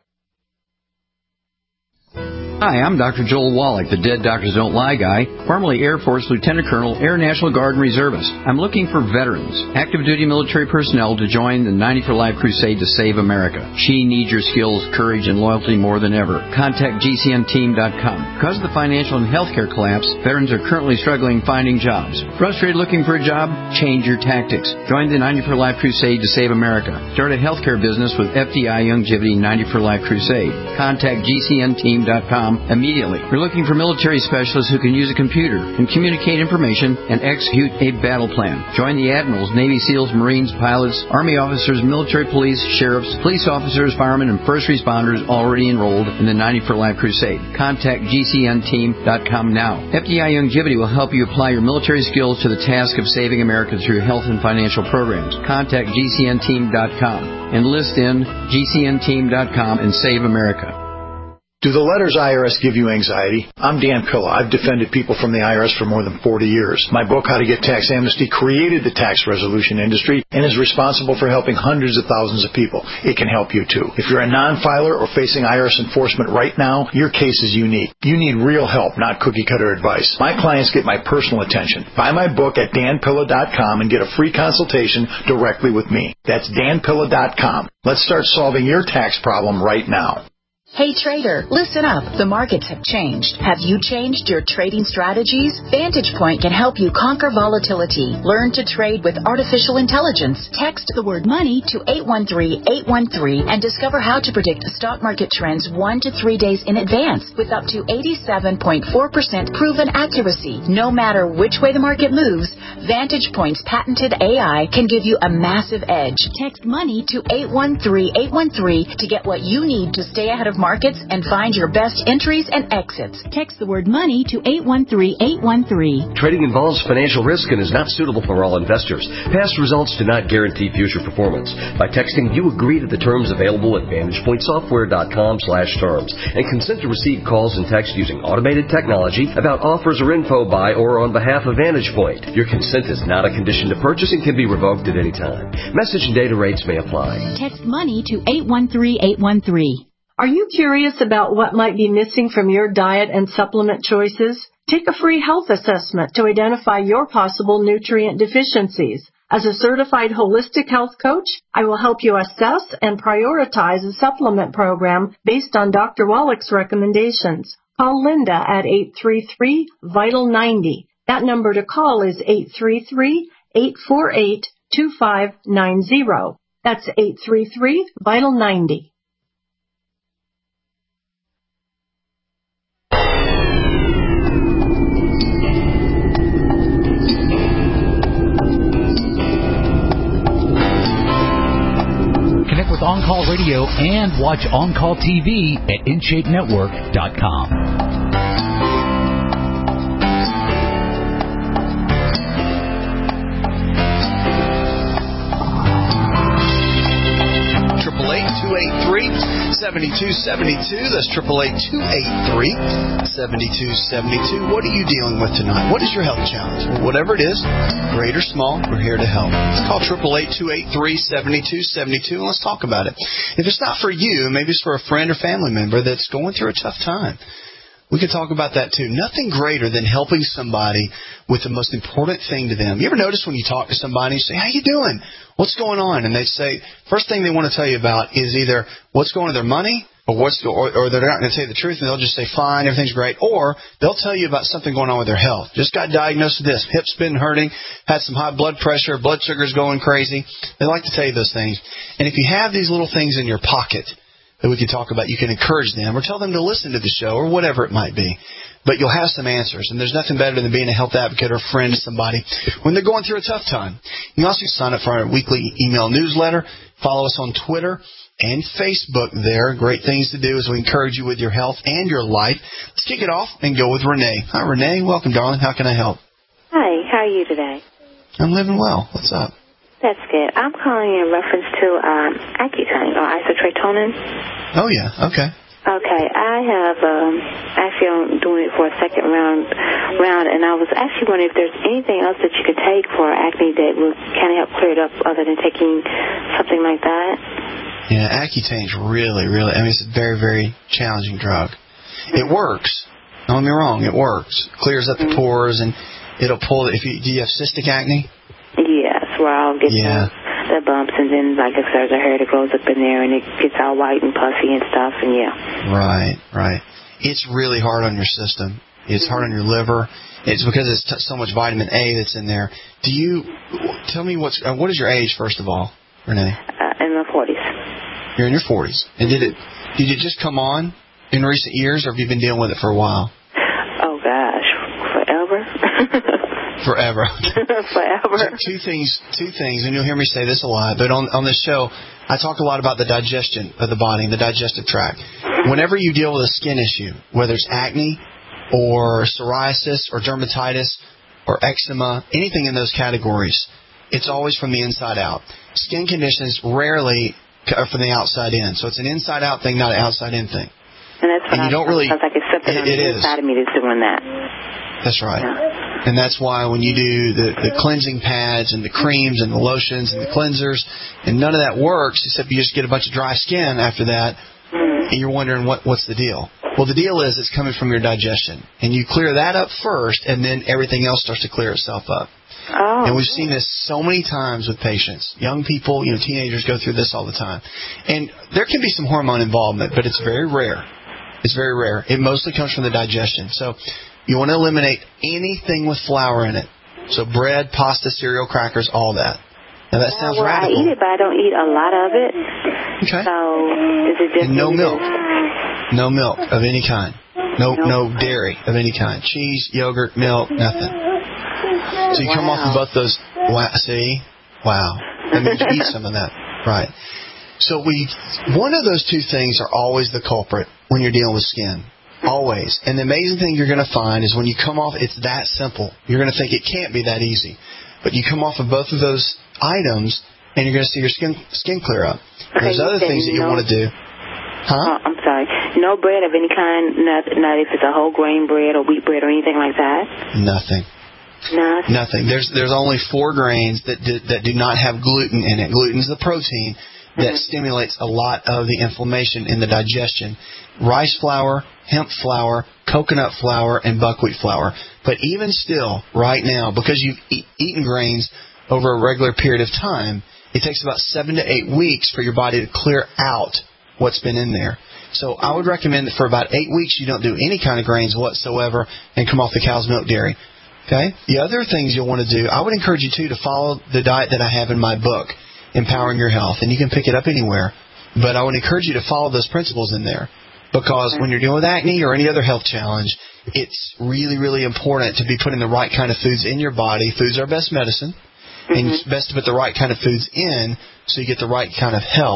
Hi, I'm Doctor Joel Wallach, the Dead Doctors Don't Lie guy, formerly Air Force Lieutenant Colonel, Air National Guard and Reservist. I'm looking for veterans, active duty military personnel to join the ninety for Life crusade to save America. She needs your skills, courage, and loyalty more than ever. Contact G C N team dot com. Because of the financial and healthcare collapse, veterans are currently struggling finding jobs. Frustrated looking for a job? Change your tactics. Join the ninety for Life crusade to save America. Start a healthcare business with F D I Longevity ninety for Life crusade. Contact G C N team dot com immediately. We're looking for military specialists who can use a computer and communicate information and execute a battle plan. Join the admirals, Navy SEALs, Marines, pilots, Army officers, military police, sheriffs, police officers, firemen, and first responders already enrolled in the ninety for Life crusade. Contact G C N team dot com now. F D I Longevity will help you apply your military skills to the task of saving America through health and financial programs. Contact G C N team dot com. Enlist in G C N team dot com and save America. Do the letters I R S give you anxiety? I'm Dan Pilla. I've defended people from the I R S for more than forty years. My book, How to Get Tax Amnesty, created the tax resolution industry and is responsible for helping hundreds of thousands of people. It can help you too. If you're a non-filer or facing I R S enforcement right now, your case is unique. You need real help, not cookie-cutter advice. My clients get my personal attention. Buy my book at Dan Pilla dot com and get a free consultation directly with me. That's Dan Pilla dot com. Let's start solving your tax problem right now. Hey trader, listen up. The markets have changed. Have you changed your trading strategies? Vantage Point can help you conquer volatility. Learn to trade with artificial intelligence. Text the word money to eight one three, eight one three and discover how to predict stock market trends one to three days in advance with up to eighty-seven point four percent proven accuracy. No matter which way the market moves, Vantage Point's patented A I can give you a massive edge. Text money to eight one three, eight one three to get what you need to stay ahead of markets and find your best entries and exits. Text the word money to eight one three, eight one three. Trading involves financial risk and is not suitable for all investors. Past results do not guarantee future performance. By texting, you agree to the terms available at vantage point software dot com slash terms and consent to receive calls and text using automated technology about offers or info by or on behalf of Vantage Point. Your consent is not a condition to purchase and can be revoked at any time. Message and data rates may apply. Text money to eight one three, eight one three. Are you curious about what might be missing from your diet and supplement choices? Take a free health assessment to identify your possible nutrient deficiencies. As a certified holistic health coach, I will help you assess and prioritize a supplement program based on Doctor Wallach's recommendations. Call Linda at eight three three, vital ninety. That number to call is eight three three, eight four eight, two five nine zero. That's eight three three, vital ninety. On-Call Radio and watch On-Call T V at in shape network dot com. two eight three, seven two seven two. That's eight eight eight, two eight three, seven two seven two. What are you dealing with tonight? What is your health challenge? Well, whatever it is, great or small, we're here to help. Call eight eight eight, two eight three, seven two seven two and let's talk about it. If it's not for you, maybe it's for a friend or family member that's going through a tough time. We can talk about that too. Nothing greater than helping somebody with the most important thing to them. You ever notice when you talk to somebody, you say, how you doing? What's going on? And they say, first thing they want to tell you about is either what's going on with their money or what's or, or they're not going to tell you the truth and they'll just say, fine, everything's great. Or they'll tell you about something going on with their health. Just got diagnosed with this. Hip's been hurting, had some high blood pressure, blood sugar's going crazy. They like to tell you those things. And if you have these little things in your pocket that we can talk about, you can encourage them or tell them to listen to the show or whatever it might be. But you'll have some answers, and there's nothing better than being a health advocate or a friend to somebody when they're going through a tough time. You can also sign up for our weekly email newsletter. Follow us on Twitter and Facebook there. Great things to do as we encourage you with your health and your life. Let's kick it off and go with Renee. Hi, Renee. Welcome, darling. How can I help? Hi. How are you today? I'm living well. What's up? That's good. I'm calling in reference to um, Accutane or isotretinoin. Oh, yeah. Okay. Okay. I have, um, actually I'm doing it for a second round, round, and I was actually wondering if there's anything else that you could take for acne that would kind of help clear it up other than taking something like that. Yeah, Accutane's really, really, I mean, it's a very, very challenging drug. It works. Don't get me wrong. It works. Clears up the pores, and it'll pull, if you, do you have cystic acne? Yes, where I'll get yeah. the, the bumps, and then like if there's a hair that grows up in there, and it gets all white and puffy and stuff, and yeah. Right, right. It's really hard on your system. It's mm-hmm. hard on your liver. It's because it's t- so much vitamin A that's in there. Do you, tell me what's, uh, what is your age, first of all, Renee? Uh, in my forties. You're in your forties. And did it, did it just come on in recent years, or have you been dealing with it for a while? Oh, gosh, forever. Forever. Forever. Two things, two things, and you'll hear me say this a lot, but on, on this show, I talk a lot about the digestion of the body, the digestive tract. Whenever you deal with a skin issue, whether it's acne or psoriasis or dermatitis or eczema, anything in those categories, it's always from the inside out. Skin conditions rarely are from the outside in. So it's an inside-out thing, not an outside-in thing. And that's what and you I don't really, sounds like it's something it, on the it inside is. of me that's doing that. That's right. Yeah. And that's why when you do the, the cleansing pads and the creams and the lotions and the cleansers, and none of that works except you just get a bunch of dry skin after that, mm. and you're wondering what what's the deal. Well, the deal is it's coming from your digestion. And you clear that up first, and then everything else starts to clear itself up. Oh. And we've seen this so many times with patients. Young people, you know, teenagers go through this all the time. And there can be some hormone involvement, but it's very rare. It's very rare. It mostly comes from the digestion. So you want to eliminate anything with flour in it. So bread, pasta, cereal, crackers, all that. Now that sounds well, radical. I eat it, but I don't eat a lot of it. Okay. So is it just and no milk. No milk of any kind. No, no dairy of any kind. Cheese, yogurt, milk, nothing. So you wow. come off of both those. Wow, see? Wow. That means you eat some of that. Right. So we, one of those two things are always the culprit when you're dealing with skin. Always. And the amazing thing you're going to find is when you come off, it's that simple. You're going to think it can't be that easy. But you come off of both of those items, and you're going to see your skin skin clear up. Okay, There's other things that you no, want to do. Huh? Uh, I'm sorry. No bread of any kind, not, not if it's a whole grain bread or wheat bread or anything like that? Nothing. Nothing. Nothing. There's there's only four grains that do, that do not have gluten in it. Gluten's the protein that mm-hmm. stimulates a lot of the inflammation in the digestion. Rice flour, hemp flour, coconut flour, and buckwheat flour. But even still, right now, because you've e- eaten grains over a regular period of time, it takes about seven to eight weeks for your body to clear out what's been in there. So I would recommend that for about eight weeks you don't do any kind of grains whatsoever and come off the cow's milk dairy. Okay? The other things you'll want to do, I would encourage you, too, to follow the diet that I have in my book, Empowering Your Health. And you can pick it up anywhere. But I would encourage you to follow those principles in there. Because when you're dealing with acne or any other health challenge, it's really, really important to be putting the right kind of foods in your body. Foods are best medicine. Mm-hmm. And it's best to put the right kind of foods in so you get the right kind of health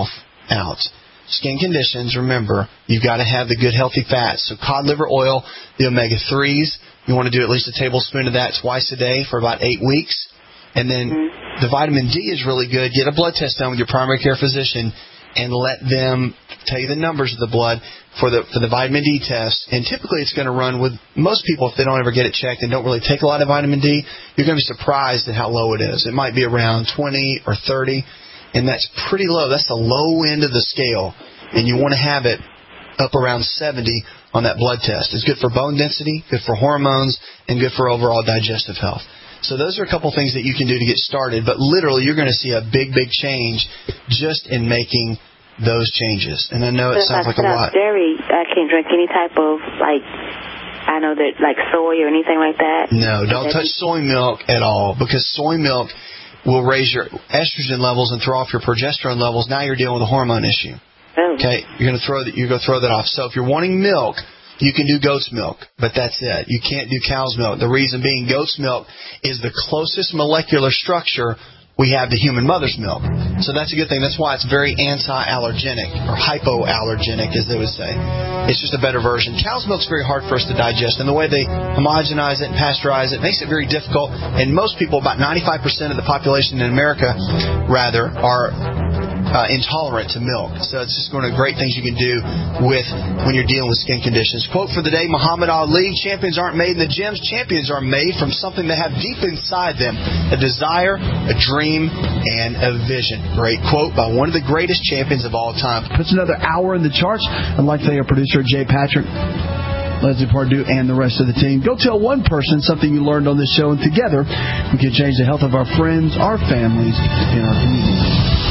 out. Skin conditions, remember, you've got to have the good healthy fats. So cod liver oil, the omega threes, you want to do at least a tablespoon of that twice a day for about eight weeks. And then mm-hmm. the vitamin D is really good. Get a blood test done with your primary care physician and let them tell you the numbers of the blood for the for the vitamin D test. And typically it's going to run with most people, if they don't ever get it checked and don't really take a lot of vitamin D, you're going to be surprised at how low it is. It might be around twenty or thirty. And that's pretty low. That's the low end of the scale. And you want to have it up around seventy on that blood test. It's good for bone density, good for hormones, and good for overall digestive health. So those are a couple things that you can do to get started. But literally, you're going to see a big, big change just in making those changes. And I know it sounds like a lot. Dairy, I can't drink any type of, like, I know that, like soy or anything like that. No, don't touch soy milk at all, because soy milk will raise your estrogen levels and throw off your progesterone levels. Now you're dealing with a hormone issue. Oh. Okay, you're going to throw that. You're going to throw that off. So if you're wanting milk, you can do goat's milk, but that's it. You can't do cow's milk. The reason being, goat's milk is the closest molecular structure we have to human mother's milk. So that's a good thing. That's why it's very anti-allergenic, or hypoallergenic, as they would say. It's just a better version. Cow's milk's very hard for us to digest, and the way they homogenize it and pasteurize it makes it very difficult. And most people, about ninety-five percent of the population in America, rather, are uh, intolerant to milk. So it's just one of the great things you can do with when you're dealing with skin conditions. Quote for the day, Muhammad Ali, champions aren't made in the gyms. Champions are made from something they have deep inside them, a desire, a dream, and a vision. Great quote by one of the greatest champions of all time. Puts another hour in the charts. I'd like to thank our producer, Jay Patrick, Leslie Pardue, and the rest of the team. Go tell one person something you learned on this show, and together we can change the health of our friends, our families, and our communities.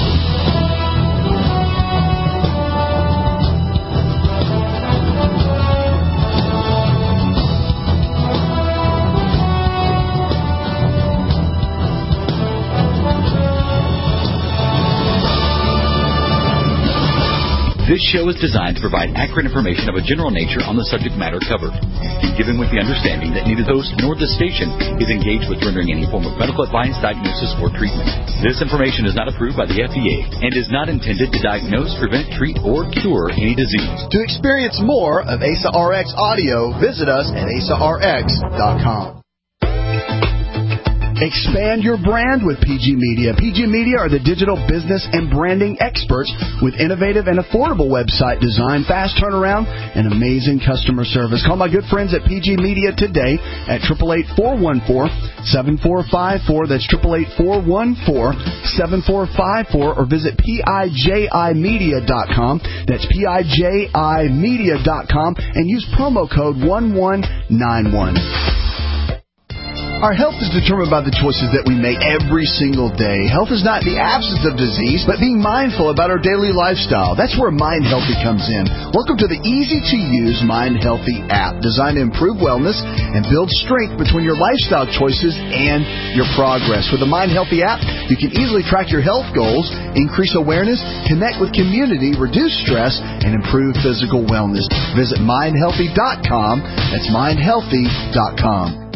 This show is designed to provide accurate information of a general nature on the subject matter covered, given with the understanding that neither the host nor the station is engaged with rendering any form of medical advice, diagnosis, or treatment. This information is not approved by the F D A and is not intended to diagnose, prevent, treat, or cure any disease. To experience more of A S A R X audio, visit us at A S A R X dot com. Expand your brand with P G Media. P G Media are the digital business and branding experts with innovative and affordable website design, fast turnaround, and amazing customer service. Call my good friends at P G Media today at eight eight eight, four one four, seven four five four. That's eight eight eight, four one four, seven four five four, or visit P I J I media dot com. That's P I J I media dot com and use promo code one one nine one. Our health is determined by the choices that we make every single day. Health is not the absence of disease, but being mindful about our daily lifestyle. That's where Mind Healthy comes in. Welcome to the easy-to-use Mind Healthy app, designed to improve wellness and build strength between your lifestyle choices and your progress. With the Mind Healthy app, you can easily track your health goals, increase awareness, connect with community, reduce stress, and improve physical wellness. Visit mind healthy dot com. That's mind healthy dot com.